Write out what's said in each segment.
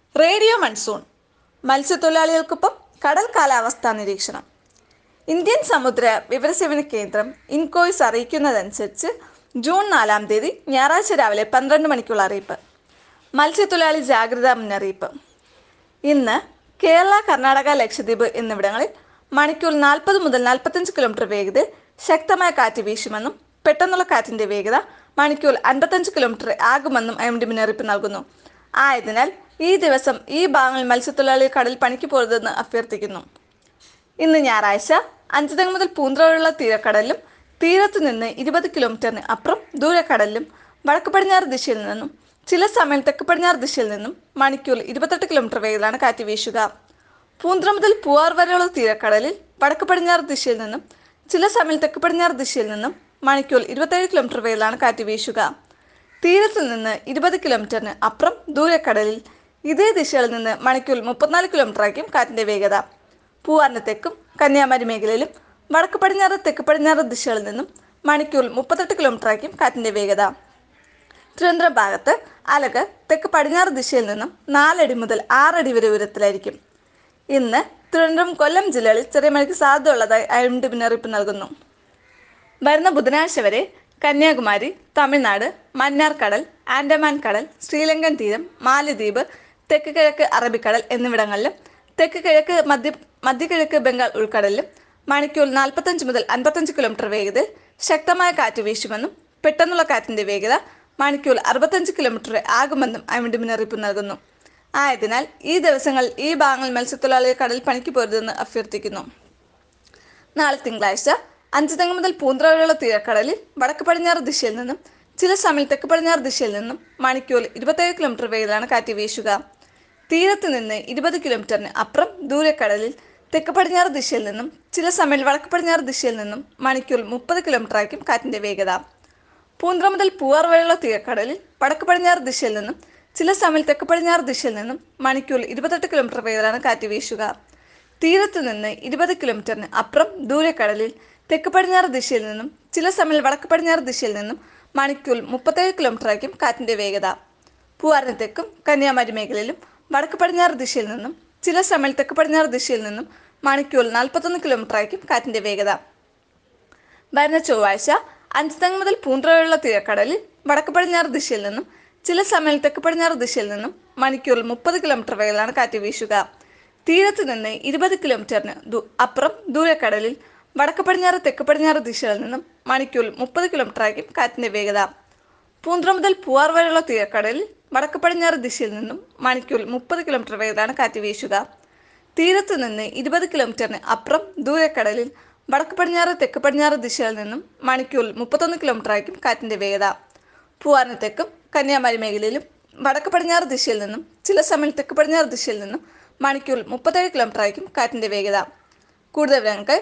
Radio monsoon മത്സ്യത്തൊഴിലാളികൾക്കൊപ്പം കടൽ കാലാവസ്ഥാ നിരീക്ഷണം. ഇന്ത്യൻ സമുദ്ര വിവരസേവന കേന്ദ്രം ഇൻകോയ്സ് അറിയിക്കുന്നതനുസരിച്ച് ജൂൺ 4-ാം തീയതി ഞായറാഴ്ച രാവിലെ 12 മണിക്കുള്ള അറിയിപ്പ്. മത്സ്യത്തൊഴിലാളി ജാഗ്രതാ മുന്നറിയിപ്പ്. ഇന്ന് കേരള, കർണാടക, ലക്ഷദ്വീപ് എന്നിവിടങ്ങളിൽ മണിക്കൂർ 40 മുതൽ 45 കിലോമീറ്റർ വേഗതയിൽ ശക്തമായ കാറ്റ് വീശുമെന്നും പെട്ടെന്നുള്ള കാറ്റിൻ്റെ വേഗത മണിക്കൂർ 55 കിലോമീറ്റർ ആകുമെന്നും IMD മുന്നറിയിപ്പ് നൽകുന്നു. ആയതിനാൽ ഈ ദിവസം ഈ ഭാഗങ്ങളിൽ മത്സ്യത്തൊഴിലാളികൾ കടൽ പണിക്ക് പോരുതെന്ന് അഭ്യർത്ഥിക്കുന്നു. ഇന്ന് ഞായറാഴ്ച അഞ്ചുതെങ്ങ് മുതൽ പൂന്തുറ വരെയുള്ള തീരക്കടലിലും തീരത്തു നിന്ന് 20 കിലോമീറ്ററിന് അപ്പുറം ദൂരക്കടലിലും വടക്ക് പടിഞ്ഞാറ് ദിശയിൽ നിന്നും ചില സമയം തെക്ക് പടിഞ്ഞാറ് ദിശയിൽ നിന്നും മണിക്കൂർ 28 കിലോമീറ്റർ വേഗത്തിലാണ് കാറ്റ് വീശുക. പൂന്തുറ മുതൽ പൂവാർ വരെയുള്ള തീരക്കടലിൽ വടക്ക് പടിഞ്ഞാറ് ദിശയിൽ നിന്നും ചില സമയം തെക്ക് പടിഞ്ഞാറ് ദിശയിൽ നിന്നും മണിക്കൂർ 27 കിലോമീറ്റർ വേഗത്തിലാണ് കാറ്റ് വീശുക. തീരത്തു നിന്ന് 20 കിലോമീറ്ററിന് അപ്പുറം ദൂരക്കടലിൽ ഇതേ ദിശയിൽ നിന്ന് മണിക്കൂർ 34 കിലോമീറ്റർ ആയിരിക്കും കാറ്റിൻ്റെ വേഗത. പൂവാറിന് തെക്കും കന്യാകുമാരി മേഖലയിലും വടക്ക് പടിഞ്ഞാറ് തെക്ക് പടിഞ്ഞാറ് ദിശകളിൽ നിന്നും മണിക്കൂർ 38 കിലോമീറ്റർ ആയിരിക്കും കാറ്റിൻ്റെ വേഗത. തിരുവനന്തപുരം ഭാഗത്ത് അലകൾ തെക്ക് പടിഞ്ഞാറ് ദിശയിൽ നിന്നും 4 അടി മുതൽ 6 അടി വരെ ഉയരത്തിലായിരിക്കും. ഇന്ന് തിരുവനന്തപുരം, കൊല്ലം ജില്ലകളിൽ ചെറിയ മഴയ്ക്ക് സാധ്യതയുള്ളതായി IMD മുന്നറിയിപ്പ് നൽകുന്നു. വരുന്ന ബുധനാഴ്ച വരെ കന്യാകുമാരി, തമിഴ്നാട്, മന്നാർ കടൽ, ആൻഡമാൻ കടൽ, ശ്രീലങ്കൻ തീരം, മാലദ്വീപ്, തെക്ക് കിഴക്ക് അറബിക്കടൽ എന്നിവിടങ്ങളിലും തെക്ക് കിഴക്ക് മധ്യകിഴക്ക് ബംഗാൾ ഉൾക്കടലിലും മണിക്കൂർ 45 മുതൽ 55 കിലോമീറ്റർ വേഗതയിൽ ശക്തമായ കാറ്റ് വീശുമെന്നും പെട്ടെന്നുള്ള കാറ്റിൻ്റെ വേഗത മണിക്കൂർ 65 കിലോമീറ്റർ ആകുമെന്നും IMD മുന്നറിയിപ്പ് നൽകുന്നു. ആയതിനാൽ ഈ ദിവസങ്ങളിൽ ഈ ഭാഗങ്ങളിൽ മത്സ്യത്തൊഴിലാളികൾ കടൽ പണിക്ക് പോരുതെന്ന് അഭ്യർത്ഥിക്കുന്നു. നാളെ തിങ്കളാഴ്ച അഞ്ചുതെങ്ങ് മുതൽ പൂന്തുറ വരെയുള്ള തീരക്കടലിൽ വടക്ക് പടിഞ്ഞാറ് ദിശയിൽ നിന്നും ചില സമയം തെക്ക് പടിഞ്ഞാറ് ദിശയിൽ നിന്നും മണിക്കൂർ 27 കിലോമീറ്റർ വേഗത്തിലാണ് കാറ്റ് വീശുക. തീരത്ത് നിന്ന് 20 കിലോമീറ്ററിന് അപ്പുറം ദൂരക്കടലിൽ തെക്ക് പടിഞ്ഞാറ് ദിശയിൽ നിന്നും ചില സമയം വടക്ക് പടിഞ്ഞാറ് ദിശയിൽ നിന്നും മണിക്കൂർ 30 കിലോമീറ്റർ ആയിരിക്കും കാറ്റിൻ്റെ വേഗത. പൂന്തുറ മുതൽ പൂവാർ വരെയുള്ള തീരക്കടലിൽ വടക്ക് പടിഞ്ഞാറ് ദിശയിൽ നിന്നും ചില സമയം തെക്ക് പടിഞ്ഞാറ് ദിശയിൽ നിന്നും മണിക്കൂർ 28 കിലോമീറ്റർ വേഗത്തിലാണ് കാറ്റ് വീശുക. തീരത്ത് നിന്ന് 20 കിലോമീറ്ററിന് അപ്പുറം ദൂരക്കടലിൽ തെക്ക് പടിഞ്ഞാറ് ദിശയിൽ നിന്നും ചില സമയം വടക്ക് പടിഞ്ഞാറ് ദിശയിൽ നിന്നും മണിക്കൂർ 37 കിലോമീറ്റർ ആയിരിക്കും കാറ്റിൻ്റെ വേഗത. പൂവാറിന് തെക്കും കന്യാകുമാരി മേഖലയിലും വടക്ക് പടിഞ്ഞാറ് ദിശയിൽ നിന്നും ചില സമയം തെക്ക് പടിഞ്ഞാറ് ദിശയിൽ നിന്നും മണിക്കൂർ 41 കിലോമീറ്റർ ആയിരിക്കും കാറ്റിൻ്റെ വേഗത. വരുന്ന ചൊവ്വാഴ്ച അഞ്ചുതെങ്ങ് മുതൽ പൂന്തുറ വരെയുള്ള തീരക്കടലിൽ വടക്ക് പടിഞ്ഞാറ് ദിശയിൽ നിന്നും ചില സമയം തെക്ക് പടിഞ്ഞാറ് ദിശയിൽ നിന്നും മണിക്കൂർ 30 കിലോമീറ്റർ വേഗത്തിലാണ് കാറ്റ് വീശുക. തീരത്ത് നിന്ന് 20 കിലോമീറ്ററിന് അപ്പുറം ദൂരക്കടലിൽ വടക്ക് പടിഞ്ഞാറ് തെക്ക് പടിഞ്ഞാറ് ദിശകളിൽ നിന്നും മണിക്കൂർ 30 കിലോമീറ്റർ ആയിരിക്കും കാറ്റിൻ്റെ വേഗത. പൂന്തുറ മുതൽ പൂവാർ വരെയുള്ള തീരക്കടലിൽ വടക്ക് പടിഞ്ഞാറ് ദിശയിൽ നിന്നും മണിക്കൂർ 30 കിലോമീറ്റർ വേഗത്തിലാണ് കാറ്റ് വീശുക. തീരത്ത് നിന്ന് 20 കിലോമീറ്ററിന് അപ്പുറം ദൂരക്കടലിൽ വടക്ക് പടിഞ്ഞാറ് തെക്ക് പടിഞ്ഞാറ് ദിശകളിൽ നിന്നും മണിക്കൂർ 31 കിലോമീറ്റർ ആയിരിക്കും കാറ്റിൻ്റെ വേഗത. പൂവാറിന് തെക്കും കന്യാകുമാരി മേഖലയിലും വടക്ക് പടിഞ്ഞാറ് ദിശയിൽ നിന്നും ചില സമയം തെക്ക് പടിഞ്ഞാറ് ദിശയിൽ നിന്നും മണിക്കൂർ 37 കിലോമീറ്റർ ആയിരിക്കും കാറ്റിൻ്റെ വേഗത. കൂടുതൽ വിവരങ്ങൾക്കായി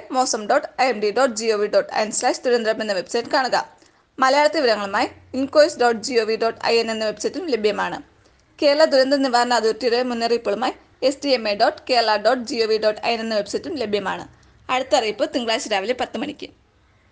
mosam.imd.gov.in/തിരുവനന്തപുരം എന്ന വെബ്സൈറ്റ് കാണുക. മലയാളത്തിൽ വിവരങ്ങളുമായി incois.gov.in എന്ന വെബ്സൈറ്റും ലഭ്യമാണ്. കേരള ദുരന്ത നിവാരണ അതോറിറ്റിയുടെ മുന്നറിയിപ്പുകളുമായി sdma.kerala.gov.in എന്ന വെബ്സൈറ്റും ലഭ്യമാണ്. അടുത്ത അറിയിപ്പ് തിങ്കളാഴ്ച രാവിലെ 10 മണിക്ക്.